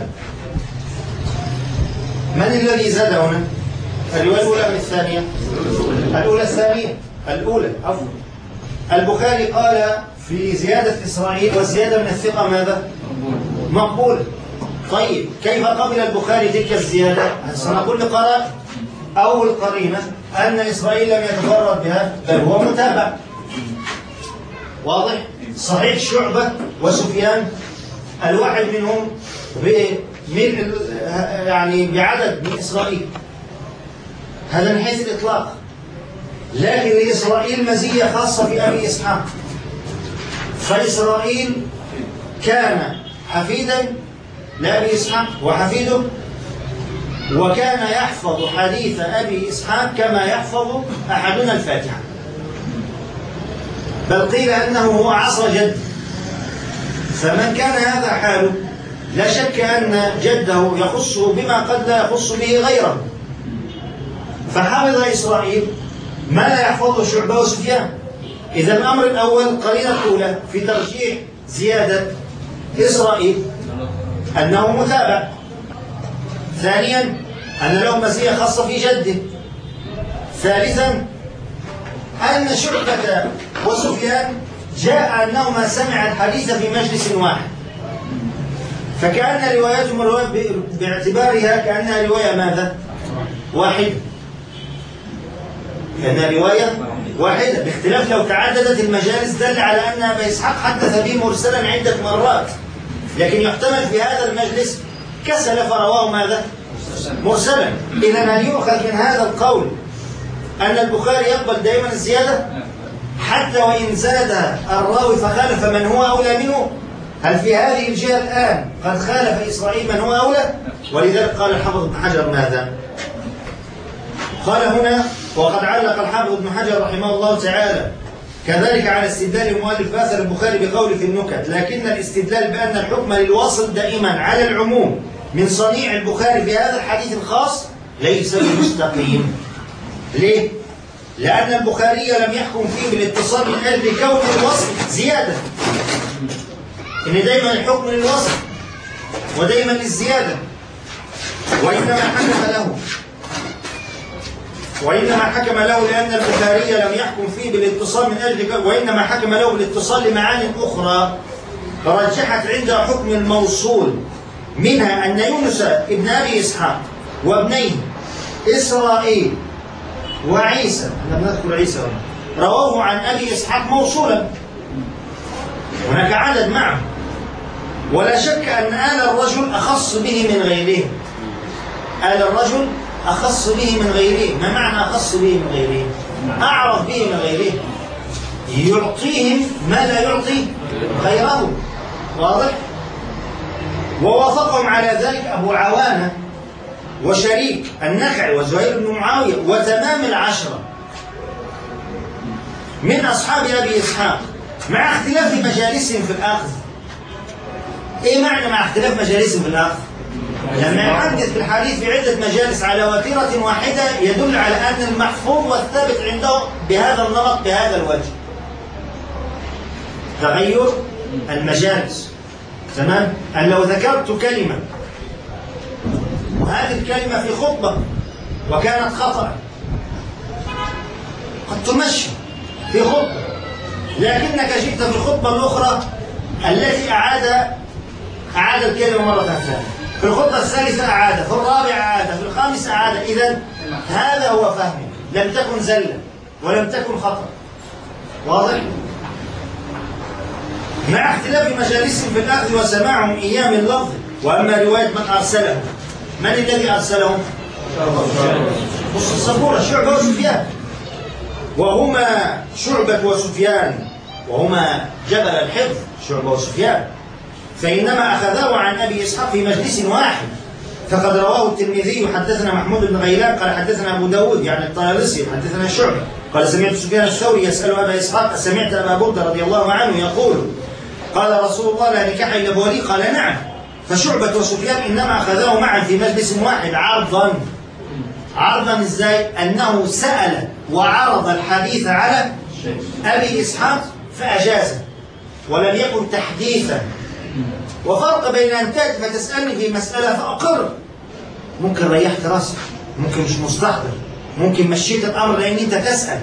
من الذي زاد هنا؟ الرواية الأولى من الثانية؟ الأولى الثانية الأولى عفوا. البخاري قال في زيادة إسرائيل والزيادة من الثقة ماذا؟ مقبول. طيب كيف قبل البخاري تلك الزيادة؟ سنقول لقراء أول قرينة أن إسرائيل لم يتفرد بها بل هو متابع. واضح؟ صحيح شعبة وسفيان الواحد منهم من يعني بعدد من إسرائيل، هذا من حيث الإطلاق. لكن لإسرائيل مزية خاصة في أبي إسحاق، فإسرائيل كان حفيدا لأبي إسحاق وحفيده، وكان يحفظ حديث أبي إسحاق كما يحفظ أحدنا الفاتحة، بل قيل أنه هو عصر جد. فمن كان هذا حاله لا شك أن جده يخصه بما قد لا يخص به غيره، فحفظ إسرائيل ما لا يحفظه شعبة وسفيان. إذا الأمر الأول قرينة الأولى في ترجيح زيادة إسرائيل أنه متابع. ثانيا أن له مزية خاصة في جده. ثالثا أن شعبة وسفيان جاء أنهما سمع الحديث في مجلس واحد، فكأن روايتهم باعتبارها كأنها رواية ماذا؟ واحدة. كأنها رواية واحدة، باختلاف لو تعددت المجالس دل على أن أبا إسحاق حدث به مرسلا عدة مرات، لكن يحتمل في هذا المجلس كسل فرواه ماذا؟ مرسلا. إذا هل يؤخذ من هذا القول أن البخاري يقبل دائما الزيادة حتى وإن زاد الراوي فخالف من هو أولى منه؟ هل في هذه الجهة الآن قد خالف إسرائيل من هو أولى؟ ولذلك قال الحافظ ابن حجر ماذا؟ قال هنا: وقد علق الحافظ ابن حجر رحمه الله تعالى كذلك على استدلال المؤلف بأثر البخاري بقوله في النكت: لكن الاستدلال بأن الحكم للوصل دائما على العموم من صنيع البخاري في هذا الحديث الخاص ليس بمستقيم. ليه؟ لأن البخاري لم يحكم فيه بالاتصال من أجل كون الوصل زيادة، إن دائما الحكم للوصل ودائما للزيادة، وإنما حكم له وإنما حكم له لأن البخاري لم يحكم فيه بالاتصال من أجل وإنما حكم له بالاتصال لمعان أخرى فرجحت عنده حكم الموصول، منها أن يونس ابن أبي إسحاق وابنيه إسرائيل وعيسى، احنا بنذكر عيسى رواه عن أبي إسحاق موصولا، هناك عدد معه، ولا شك أن آل الرجل أخص به من غيره. آل الرجل أخص به من غيره. ما معنى أخص به من غيره؟ أعرف به من غيره، يعطيهم ما لا يعطي غيره. واضح؟ ووافقهم على ذلك أبو عوانة وشريك النخعي وزهير بن معاوية وتمام العشرة من أصحاب أبي إسحاق، مع اختلاف مجالسهم في الأخذ. إيه معنى مع اختلاف مجالسهم في الأخذ؟ لما يحدث في الحديث في عدة مجالس على وتيرة واحدة يدل على أن المحفوظ والثابت عنده بهذا النمط بهذا الوجه. تغير المجالس. تمام؟ أن لو ذكرت كلمة وهذه الكلمة في خطبة وكانت خطأ قد تمشي في خطبة، لكنك جئت في الخطبة الأخرى التي أعاد أعاد الكلمة مرة ثانية، في الخطبة الثالثة أعاد، في الرابعة أعاد، في الخامسة أعاد. إذن هذا هو فهمي، لم تكن زلة ولم تكن خطأ. واضح؟ مع اختلاف مجالسهم في الأخذ وسماعهم إياه من لفظ. وأما رواية من أرسله، من الذي أرسلهم؟ بص الصبورة شعبة وسفيان، وهما شعبة وسفيان وهما جبل الحفظ شعبة وسفيان، فإنما أخذاه عن أبي إسحاق في مجلس واحد. فقد رواه الترمذي حدثنا محمود بن غيلان قال حدثنا أبو داود يعني الطيالسي حدثنا الشعبة قال سمعت سفيان الثوري يسأل أبا إسحاق سمعت أبا بردة رضي الله عنه يقول قال رسول الله لا نكاح إلا بولي؟ قال نعم. فشعبة وسفيان إنما أخذاه معا في مجلس واحد عرضا. عرضا إزاي؟ أنه سأل وعرض الحديث على أبي إسحاق فأجازه ولم يكن تحديثا. وفرق بين أن تأتي فتسألني في مسألة فأقر، ممكن ريحت راسك، ممكن مش مستحضر، ممكن مشيت الأمر لأن أنت تسأل.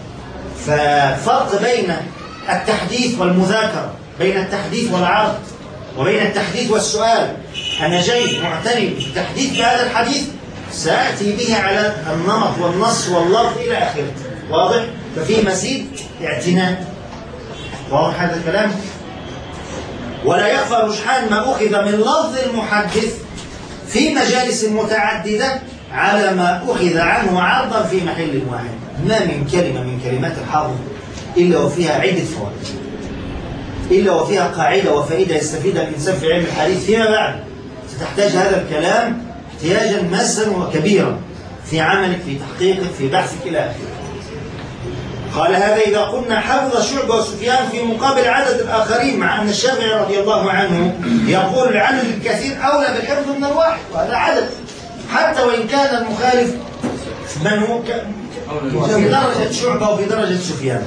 ففرق بين التحديث والمذاكرة، بين التحديث والعرض، وبين التحديث والسؤال. أنا جاي معتني بالتحديث بهذا الحديث سأتي به على النمط والنص واللفظ إلى آخره. واضح؟ ففي مزيد اعتناء. واضح هذا الكلام؟ ولا يخفى رجحان ما أخذ من لفظ المحدث في مجالس متعددة على ما أخذ عنه عرضا في محل واحد. ما من كلمة من كلمات الحافظ إلا وفيها عدة فوائد، إلا وفيها قاعدة وفائدة يستفيدها الإنسان في علم الحديث فيما بعد. ستحتاج هذا الكلام احتياجا ماسا وكبيرا في عملك، في تحقيقك، في بحثك إلى آخره. قال هذا إذا قلنا حفظ شعبة وسفيان في مقابل عدد الآخرين، مع أن الشافعي رضي الله عنه يقول العدد الكثير أولى بالحفظ من الواحد، وهذا عدد حتى وإن كان المخالف من هو في درجة شعبة وفي درجة سفيان.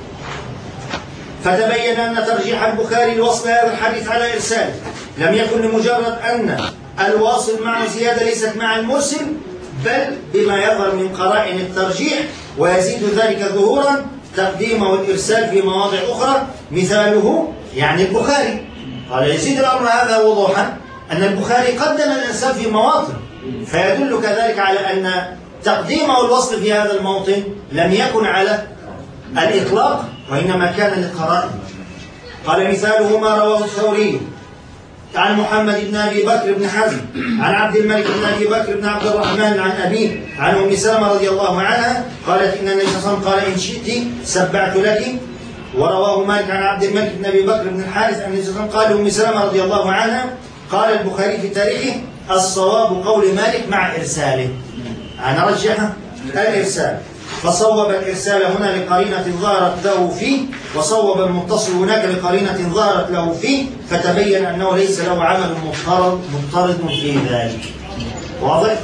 فتبين أن ترجيح البخاري لوصل هذا الحديث على إرساله لم يكن لمجرد أن الواصل مع زيادة ليست مع المرسل، بل بما يظهر من قرائن الترجيح، ويزيد ذلك ظهورا تقديمه الإرسال في مواضع أخرى. مثاله يعني البخاري قال يزيد الأمر هذا وضوحا أن البخاري قدم الإرسال في مواطن، فيدل كذلك على أن تقديمه الوصل في هذا الموطن لم يكن على الإطلاق وإنما كان للقرائن. قال مثاله ما رواه الثوري عن محمد بن أبي بكر بن حزم عن عبد الملك بن أبي بكر بن عبد الرحمن عن أبيه عن أم سلمة رضي الله عنها قالت إن النبي صلى الله عليه وسلم قال إن شئت سبعت لك. ورواه مالك عن عبد الملك بن أبي بكر بن الحارث أن النبي صلى الله عليه وسلم قال لأم سلمة رضي الله عنها. قال البخاري في تاريخه الصواب قول مالك مع إرساله، أنا رجح الإرسال، فصوب الإرسال هنا لقرينة ظهرت له فيه، وصوب المتصل هناك لقرينة ظهرت له فيه، فتبين أنه ليس له عمل مضطرد مضطرد في ذلك. واضح؟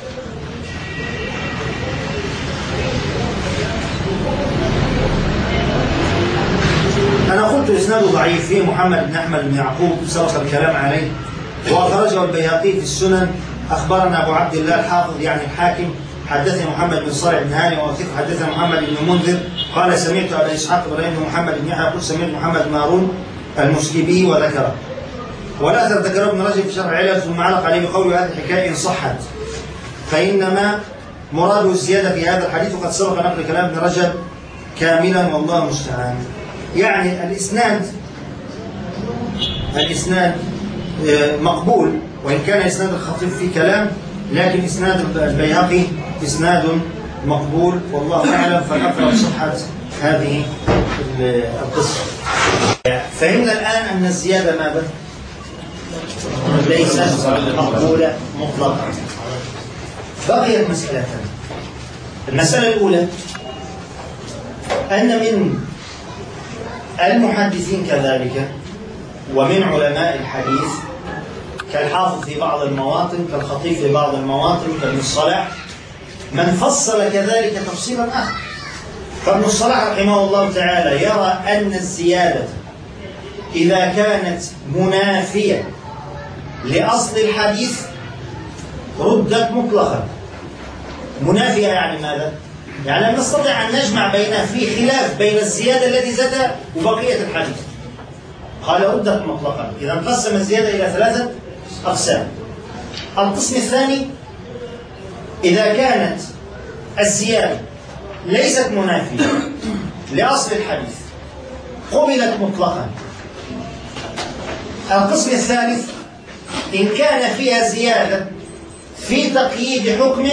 أنا قلت إسناده ضعيف فيه محمد بن أحمد بن يعقوب سبق الكلام عليه، وأخرجه البيهقي في السنن. أخبرنا أبو عبد الله الحافظ يعني الحاكم حدثنا محمد بن صالح بن هاني ووثيق حدثنا محمد بن منذر قال سمعت أبا إسحاق إبراهيم بن محمد بن يحيى قلت سمعت محمد بن هارون المسلبي وذكره. والأثر ذكره ابن رجب في شرح علل ثم علق عليه بقوله هذه الحكاية إن صحت فإنما مراده الزيادة في هذا الحديث، وقد سبق نقل كلام ابن رجب كاملا والله المستعان. يعني الإسناد الإسناد مقبول وإن كان إسناد الخطيب فيه كلام، لكن إسناد البيهقي إسناد مقبول والله أعلم. فالأقرب صحة هذه القصة. فهمنا الآن أن الزيادة ماذا؟ ليست مقبولة مطلقا. بقيت مسألتان. المسألة الأولى أن من المحدثين كذلك ومن علماء الحديث كالحافظ في بعض المواطن، كالخطيب في بعض المواطن، كابن الصلاح من فصل كذلك تفصيلا آخر. فابن الصلاح رحمه الله تعالى يرى أن الزيادة إذا كانت منافية لأصل الحديث ردت مطلقا. منافية يعني ماذا؟ يعني لم نستطيع أن نجمع بين في خلاف بين الزيادة التي زادها وبقية الحديث. قال ردت مطلقا. إذا انقسم الزيادة إلى ثلاثة أقسام. القسم الثاني إذا كانت الزيادة ليست منافية لأصل الحديث قبلت مطلقا القسم الثالث إن كان فيها زيادة في تقييد حكم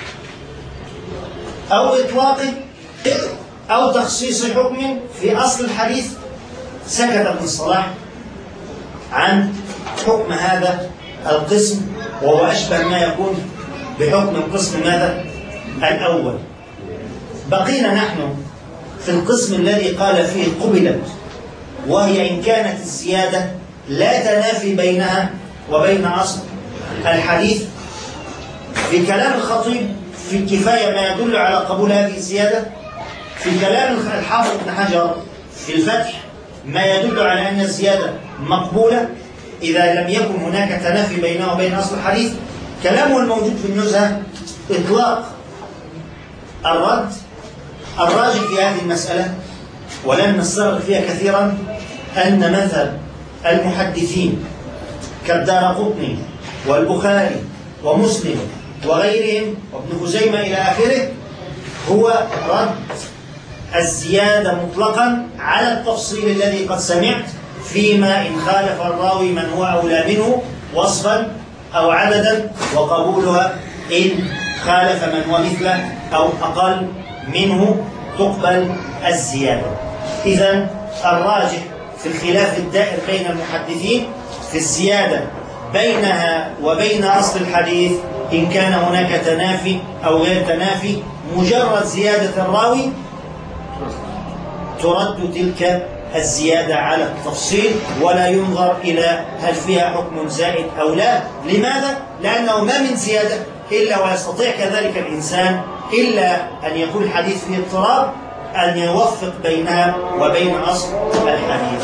أو إطلاق أو تخصيص حكم في أصل الحديث، سكت ابن الصلاح عن حكم هذا القسم، وهو أشبه ما يكون بحكم القسم ماذا؟ الأول. بقينا نحن في القسم الذي قال فيه قبلت، وهي إن كانت الزيادة لا تنافي بينها وبين أصل الحديث. في كلام الخطيب في الكفاية ما يدل على قبول هذه الزيادة، في كلام الحافظ بن حجر في الفتح ما يدل على أن الزيادة مقبولة إذا لم يكن هناك تنافي بينها وبين أصل الحديث. كلامه الموجود في النزهة إطلاق الرد. الراجح في هذه المسألة ولن نستغرق فيها كثيرا أن مذهب المحدثين كالدارقطني والبخاري ومسلم وغيرهم وابن خزيمة إلى آخره هو رد الزيادة مطلقا على التفصيل الذي قد سمعت فيما إن خالف الراوي من هو أولى منه وصفا أو عددا، وقبولها إن خالف من هو مثله أو أقل منه تقبل الزيادة. إذن الراجح في الخلاف الدائر بين المحدثين في الزيادة بينها وبين أصل الحديث إن كان هناك تنافي أو غير تنافي، مجرد زيادة الراوي ترد تلك الزيادة على التفصيل ولا ينظر إلى هل فيها حكم زائد أو لا. لماذا؟ لأنه ما من زيادة إلا ويستطيع كذلك الإنسان إلا أن يكون الحديث فيه اضطراب أن يوفق بينها وبين أصل الحديث.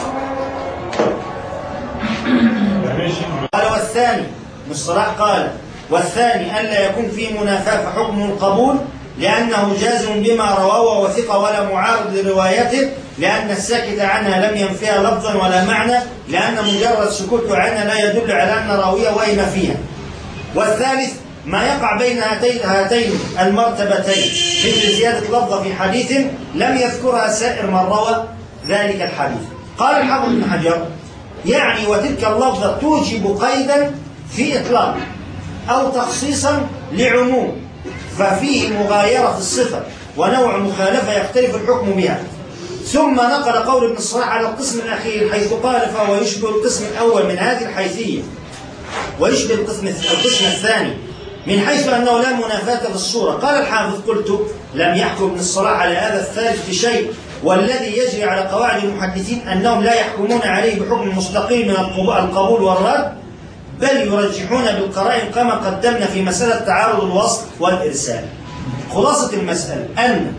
قال والثاني مصطلح قال والثاني ألا يكون فيه منافاة فحكم القبول لأنه جازم بما رواه وثق ولا معارض لروايته، لأن الساكت عنها لم ينفيها لفظا ولا معنى، لأن مجرد سكوت عنها لا يدل على أن راوية وهم فيها. والثالث ما يقع بين هاتين, هاتين المرتبتين مثل زيادة لفظة في حديث لم يذكرها سائر من روى ذلك الحديث. قال الحافظ بن حجر يعني وتلك اللفظة توجب قيدا في إطلاق أو تخصيصا لعموم، ففيه مغايرة في الصفة ونوع مخالفة يختلف الحكم بها. ثم نقل قول ابن الصلاح على القسم الأخير حيث قال فهو يشبه القسم الأول من هذه الحيثية ويشبه القسم القسم الثاني من حيث أنه لا منافاة في الصورة. قال الحافظ قلت لم يحكم ابن الصلاح على هذا الثالث بشيء، والذي يجري على قواعد المحدثين أنهم لا يحكمون عليه بحكم مستقيم من القبول والرد، بل يرجحون بالقرائن كما قدمنا في مسألة تعارض الوصل والإرسال. خلاصة المسألة أن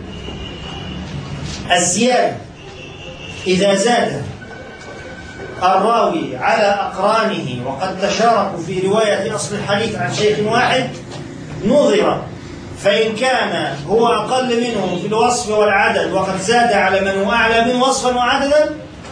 الزيادة إذا زاد الراوي على أقرانه وقد تشاركوا في رواية أصل الحديث عن شيخ واحد نظر، فإن كان هو أقل منه في الوصف والعدد وقد زاد على من هو أعلى منه وصفا وعددا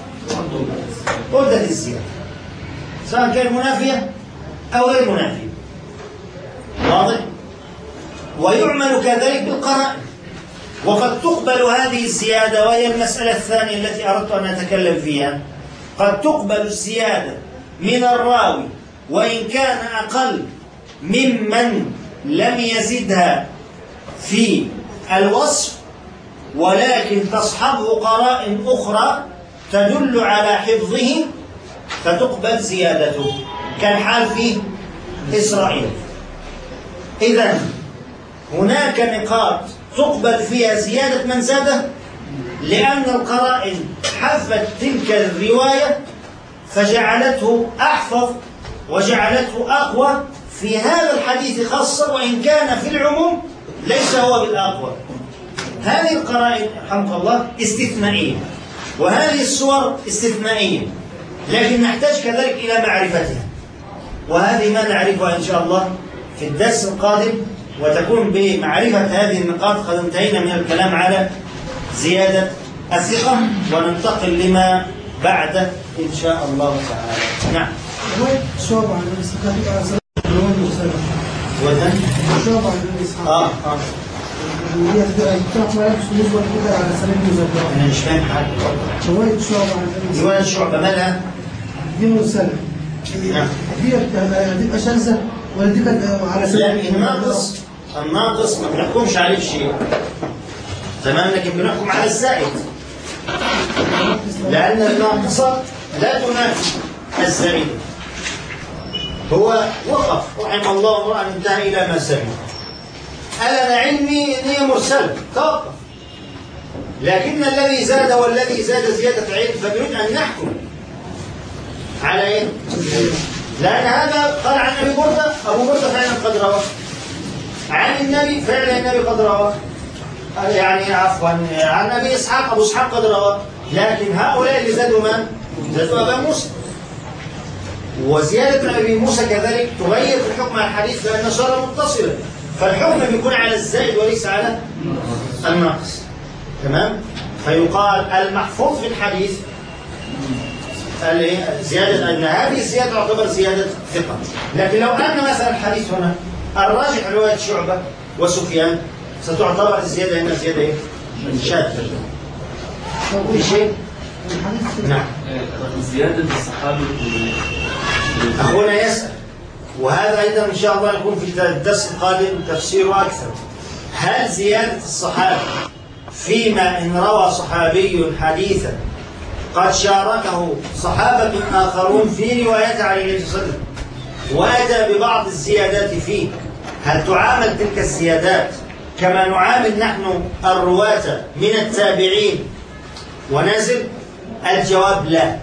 ردت الزيادة سواء كان منافية أو غير منافية. واضح؟ ويعمل كذلك بالقرائن، وقد تقبل هذه الزيادة وهي المسألة الثانية التي أردت أن أتكلم فيها. قد تقبل الزيادة من الراوي وإن كان أقل ممن لم يزدها في الوصف، ولكن تصحبه قرائن أخرى تدل على حفظه فتقبل زيادته كالحال في إسرائيل. إذن هناك نقاط تقبل فيها زيادة من زاده لأن القرائن حفت تلك الرواية فجعلته أحفظ وجعلته أقوى في هذا الحديث خاصة، وإن كان في العموم ليس هو بالأقوى. هذه القرائن رحمه الله استثنائية وهذه الصور استثنائية، لكن نحتاج كذلك إلى معرفتها، وهذه ما نعرفها إن شاء الله في الدرس القادم، وتكون بمعرفة هذه النقاط قد انتهينا من الكلام على زيادة الثقة، وننتقل لما بعد إن شاء الله تعالى. نعم. شعب عن الإسحاق وذن شعب عن الإسحاق آه آه هي تطرح ما يخص نسبة كده على سنة مزبطة. أنا مش فاهم حاجة. رواية شعب عن الإسحاق رواية شعبة مالها؟ دي مرسلة نعم. دي هتبقى شاذة ولا دي كانت على سبيل لا الناقص الناقص ما بنحكمش عليه بشيء تمام، لكن بنحكم على الزائد، لأن الناقصة لا تنافي الزائد. هو وقف رحمه الله امرأ انتهى إلى ما سمع، قال أنا علمي إن هي مرسلة توقف، لكن الذي زاد والذي زاد زيادة علم فنريد أن نحكم على إيه؟ لأن هذا قال عن أبي بردة، أبو بردة فعلا قد رواه عن النبي، فعلا النبي قد رواه، يعني عفوا عن أبي إسحاق، أبو إسحاق قد رواه، لكن هؤلاء اللي زادوا من؟ زادوا أبا موسى. وزيادة أبي موسى كذلك تغير في الحكم على الحديث لأن صار متصلا، فالحكم بيكون على الزائد وليس على الناقص. تمام؟ فيقال المحفوظ في الحديث زيادة أن هذه الزيادة تعتبر زيادة ثقة، لكن لو أن مثلا الحديث هنا الراجح رواية شعبة وسفيان ستعتبر الزيادة هنا زيادة إيه؟ شاذة. في شيء؟ نعم. زيادة الصحابة أخونا يسأل، وهذا أيضا إن شاء الله يكون في الدرس القادم تفسيره أكثر. هل زيادة الصحابة فيما إن روى صحابي حديثا قد شاركه صحابة آخرون في روايته عن النبي صلى الله عليه وسلم وأتى ببعض الزيادات فيه، هل تعامل تلك الزيادات كما نعامل نحن الرواة من التابعين ونازل؟ الجواب لا.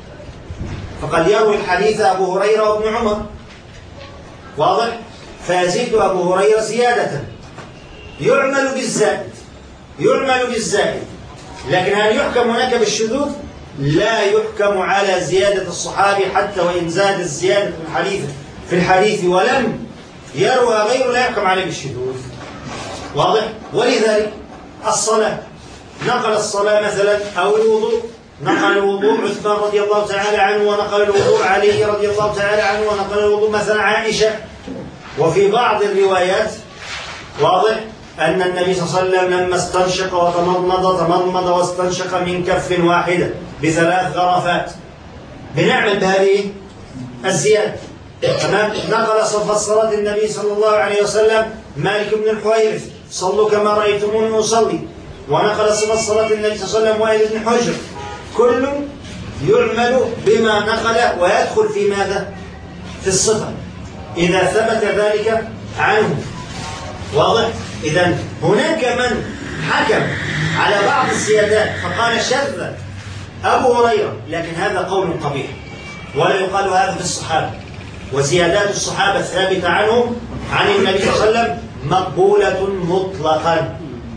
فقد يروي الحديث أبو هريرة وابن عمر واضح، فيزيد أبو هريرة زيادة يعمل بالزائد يعمل بالزائد لكن هل يحكم هناك بالشذوذ؟ لا يحكم على زيادة الصحابي حتى وإن زاد الزيادة في الحديث في الحديث ولم يروى غيره، لا يحكم عليه بالشذوذ. واضح؟ ولذلك الصلاة، نقل الصلاة مثلا أو الوضوء، نقل الوضوء عثمان رضي الله تعالى عنه، ونقل الوضوء علي رضي الله تعالى عنه، ونقل الوضوء مثلا عائشة. وفي بعض الروايات واضح أن النبي صلى الله عليه وسلم لما استنشق وتمضمض تمضمض واستنشق من كف واحدة بثلاث غرفات، بنعمل بهذه الزيادة. تمام. نقل صفة صلاة النبي صلى الله عليه وسلم مالك بن الحويرث صلوا كما رأيتموني أصلي، ونقل صفة صلاة النبي صلى الله عليه وسلم وائل بن حجر. كل يعمل بما نقل ويدخل في ماذا؟ في الصفة إذا ثبت ذلك عنه. واضح؟ إذن هناك من حكم على بعض الزيادات فقال شذ أبو هريرة، لكن هذا قول قبيح ولا يقال هذا في الصحابة، وزيادات الصحابة الثابتة عنهم عن النبي صلى الله عليه وسلم مقبولة مطلقا.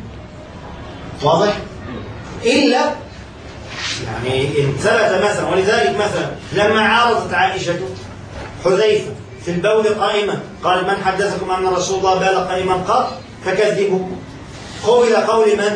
واضح؟ إلا يعني إن ثبت مثلا، ولذلك مثلا لما عارضت عائشة حذيفة في البول قائمة قال من حدثكم أن رسول الله بال قائما قط فكذبوا، قول قول من؟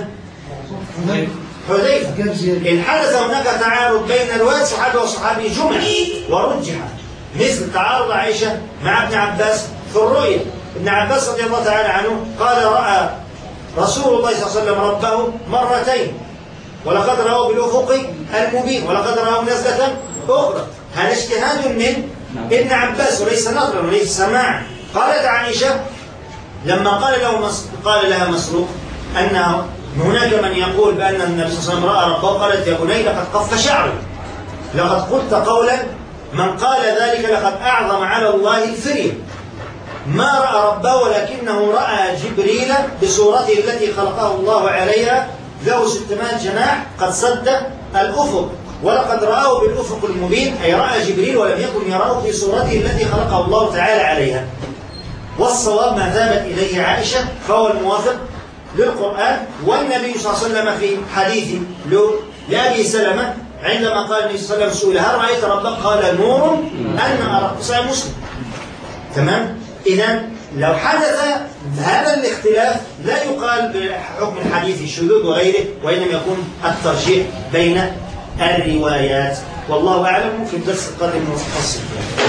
حذيفة. إن حدث هناك تعارض بين رواية صحابي وصحابي جمع ورجح، مثل تعارض عائشة مع ابن عباس في الرؤيا. ابن عباس رضي الله تعالى عنه قال رأى رسول الله صلى الله عليه وسلم ربه مرتين ولقد رأوا بالأفق المبين ولقد رأوا نزلة أخرى. هذا اجتهاد من ابن عباس وليس نظرا وليس سماعا. قالت عائشة لما قال له قال لها مسروق أن هناك من يقول بأن النبي صلى الله عليه وسلم رأى ربه، قالت يا بني لقد قف شعره، لقد قلت قولا من قال ذلك لقد أعظم على الله الفرية، ما رأى ربه ولكنه رأى جبريل بصورته التي خلقه الله عليها ذو ستمائة جناح قد سد الأفق، ولقد رآه بالأفق المبين، أي رأى جبريل ولم يكن يراه في صورته التي خلقه الله تعالى عليها. والصواب ما ذهبت إليه عائشة فهو الموافق للقرآن. والنبي صلى الله عليه وسلم في حديث لأبي سلمة عندما قال النبي صلى الله عليه وسلم سئل هل رأيت ربك قال نور أن أرى، صحيح مسلم. تمام. إذن لو حدث هذا الاختلاف لا يقال بحكم الحديث الشذوذ وغيره، وإنما يكون الترجيح بين الروايات. والله أعلم. في الدرس القادم نفصل.